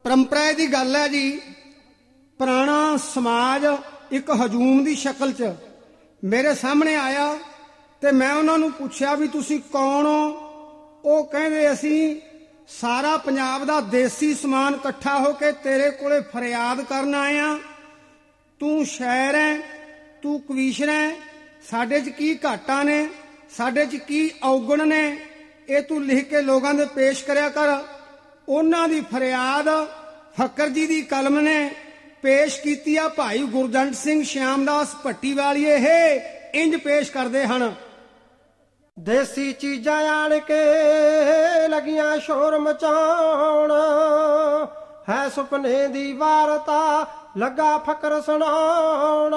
परंपरा की गल है जी। पुराना समाज एक हजूम की शक्ल च मेरे सामने आया तो मैं उन्होंने पूछा भी तुसी कौन हो। वो कहते असी सारा पंजाब दा देसी समान इकट्ठा होके तेरे कोले फरियाद करन आए आ। तू शायर है, तू कवीशर है, साडे च की घाटा ने, साडे च की औगण ने, ये तू लिख के लोगों दे पेश करया कर। उन्हां दी फरियाद फकर जी दी कलम ने पेश कीती आ। भाई गुरजंट सिंह श्यामदास भट्टी वालिए है इंज पेश करते हैं। देसी चीजां आण के लगियां शोर मचाउण, है सुपने दी वारता लगा फकर सुनाउण।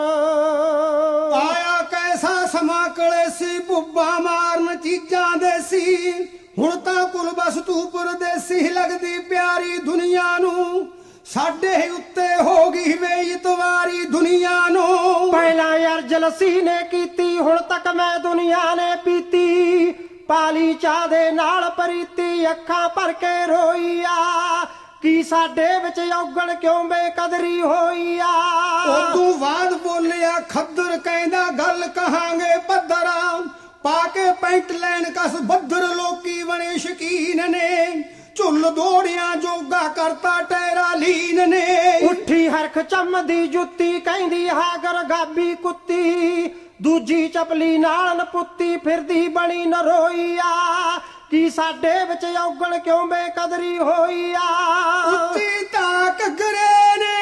आया कैसा समा कलेसी बुब्बा मारन चीजां देसी, हुण तां कुल बस तू परदेसी लगदी प्यारी दुनिया नूं। साडे उत्ते हो गई वे इतवारी दुनिया नू। पहला यार जलसी ने कीती, हुण तक मैं दुनिया ने पीती। पाली चाह दे नाल परीती, अखां भर के रोई आ। की साडे विच औगण क्यों बेकदरी होई आ। उदों बाद बोलिया खद्दर कहंदा गल कहांगे पद्धरा। पाके पैंट लैन कस बद्दर लोकी बने शकीन ने। झुल दौड़िया जोगा करता टैरा लीन ने। उठी हरख चमदी जुत्ती कहंदी हागर गाबी कुत्ती। दूजी चपली नाल नपुत्ती फिरदी बनी नरोई आ। की साडे विच औगण क्यों बेकदरी होई आ। उच्ची ताक घरे ने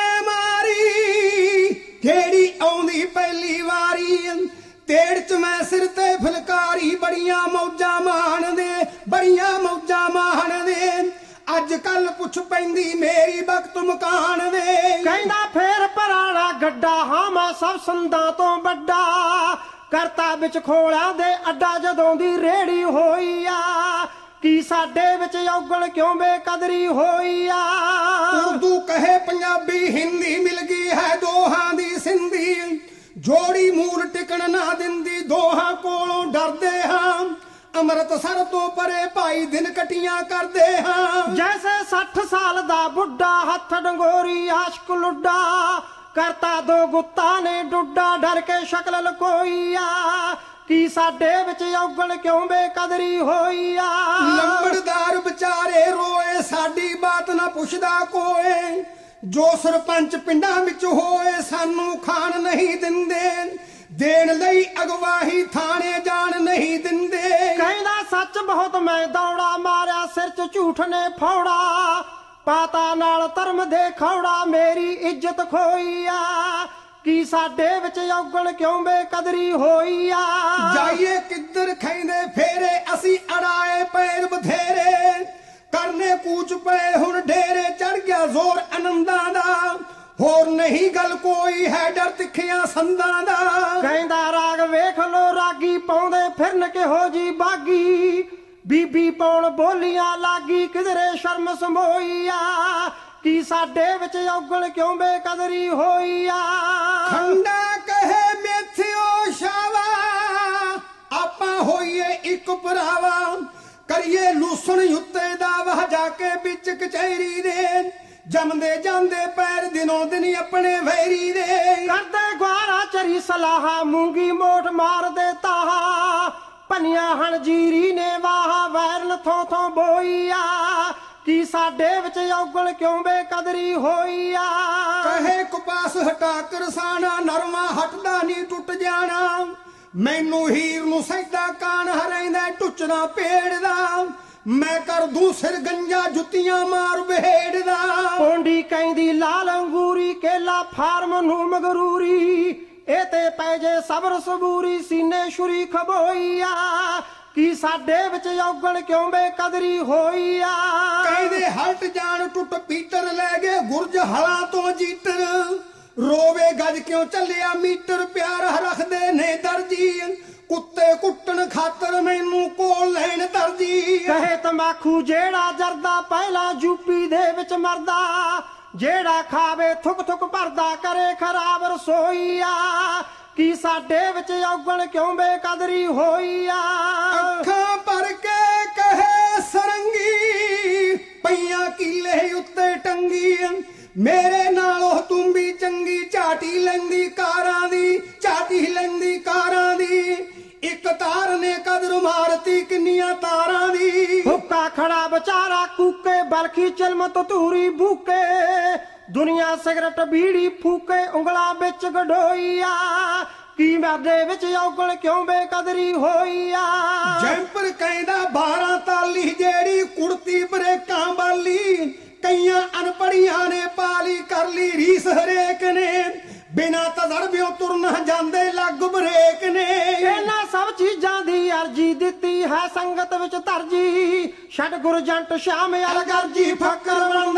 मारी जेड़ी आउंदी पहली वारी। तेड़ च मैं सिर ते फुलकारी बड़ियां मौजा मान दे, बड़ियां मौजा मान दे। अज कल पुछ पैंदी मेरी वक्त मकान दे। कहंदा फेर पराना गड्ढा हाँ मैं सब संदा तो बड्डा। करता बिच खोलिया दे अड्डा जदों दी रेड़ी होई आ। की साडे विच औगण क्यों बेकदरी होई आ। उर्दू कहे पंजाबी हिंदी मिल गई है दोहां दी सिंधी। जोड़ी मूल टिकण ना दिंदी दोहां कोलों डरदे हां। अमृतसर तो परे भाई दिन कटियां करदे हां। जैसे 60 साल दा बुढ़ा हथ डंगोरी आशक लुड्डा। करता दो गुत्ता ने डुड्डा डर के शक्ल लकोई आ। की साडे विच औगण क्यों बेकदरी होई आ। लंबड़दार बेचारे रोए साडी बात ना पुछदा कोई। जो सरपंच पिंडां विच होए सानू खान नहीं दिंदे। देण लई अगवाही थाने जान नहीं दिंदे। कहंदा सच बहुत मैं दौड़ा मारिया सिर च झूठ ने फौड़ा। पाता नाल धर्म दे खौड़ा मेरी इज्जत खोई आ। की साडे विच औगण क्यों बेकदरी होई आ। जाइए किधर खैंदे फेरे असी अड़ाए पैर बथेरे। करने कूच पे हुण ढेरे चढ़ गया जोर आनंदां दा। होर नहीं गल कोई है डर तिखियां संदां दा। कहंदा राग वेख लो रागी पाउंदे फिरन किहो जी बागी। बीबी पौण बोलियां लागी किधरे शर्म समोई आ। की साडे विच औगण क्यों बेकदरी होई आ। खंडा कहे मेथियो शावा आपां होइए इक भरावा। करिए लूसण उत्ते दावा जाके बिच कचहरी दे। जमदे जांदे पैर दिनों दिन अपने वैरी दे। करदे ग्वारा चरी सलाहा मूंगी मोट मार दे ताहा। पनिया हण जीरी ने वाहा वैरन थों थों बोई आ। की साडे विच औगण क्यों बेकदरी होई आ। कहे कपास हटा करसाना नरवा हटदा नी टुट जाना। मैनू हीर नू सैदा कान हरैंदा टुचना पेड़ दा। मैं कर दूं सिर गंजा जुतियां मार बेड़ दा। पोंडी कहंदी लाल अंगूरी केला फार्म नू मगरूरी। ए ते पैजे सबर सबूरी सीने छुरी खबोई आ। की साडे विच औगण क्यों बेकदरी होई आ। कहंदे हट जान टुट पीटर लै गए गुरज हलां तो जीटर। रोवे गज क्यों चलिया मीटर प्यार रखदे ने दर्जी। कुत्ते कुट्टन खातर मैनू कोल लैन दर्जी। कहे तंबाकू जेड़ा जरदा पहला यूपी दे विच मरदा। जेड़ा खावे थुक थुक भरदा करे खराब रसोई आ। की साडे विच औगण क्यों बेकदरी होई आ। अखां भर के कहे सरंगी ਪਈਆਂ ਕੀਲੇ ਉੱਤੇ ਟੰਗੀ ਮੇਰੇ ਨਾਲੋਂ ਤੂੰ ਵੀ ਚੰਗੀ ਝਾਟੀ ਲੈਂਦੀ ਕਾਰਾਂ ਦੀ ਝਾਟੀ ਲੈਂਦੀ ਕਾਰਾਂ ਦੀ ਇੱਕ ਤਾਰ ਨੇ ਕਦਰ ਮਾਰਤੀ ਕਿੰਨੀਆਂ ਤਾਰਾਂ ਦੀ ਹੁੱਕਾ ਖੜਾ ਵਿਚਾਰਾ ਕੂਕੇ ਬਲਖੀ ਚਲਮਤ ਧੂਰੀ ਭੂਕੇ ਦੁਨੀਆ ਸਿਗਰਟ ਬੀੜੀ ਫੂਕੇ ਉਂਗਲਾਂ ਵਿੱਚ ਗਡੋਈਆ ਕੀ ਮੇਰੇ ਵਿੱਚ ਔਗਲ ਕਿਉਂ ਬੇਕਦਰੀ ਹੋਈ ਆ ਜੈਂਪਰ ਕਹਿੰਦਾ 12 ਤਾਲੀ ਜਿਹੜੀ ਕੁੜਤੀ ਬਰੇਕਾਂ ਵਾਲੀ ਕਈਆਂ ਅਨਪੜੀਆਂ ਨੇ ਪਾਲੀ ਕਰ ਲਈ ਰੀਸ ਹਰੇਕ ਨੇ ਬਿਨਾ ਤਜਰਬਿਓਂ ਤੁਰਨਾ ਜਾਂਦੇ ਲੱਗ ਬਰੇਕ ਨੇ ਇਹਨਾਂ ਸਭ ਚੀਜ਼ਾਂ ਦੀ ਅਰਜੀ ਦਿੱਤੀ ਹੈ ਸੰਗਤ ਵਿੱਚ ਤਰਜੀ ਛੱਡ ਗੁਰਜੰਟ ਸ਼ਾਮ ਅਲ ਗਰਜੀ ਫਕਰ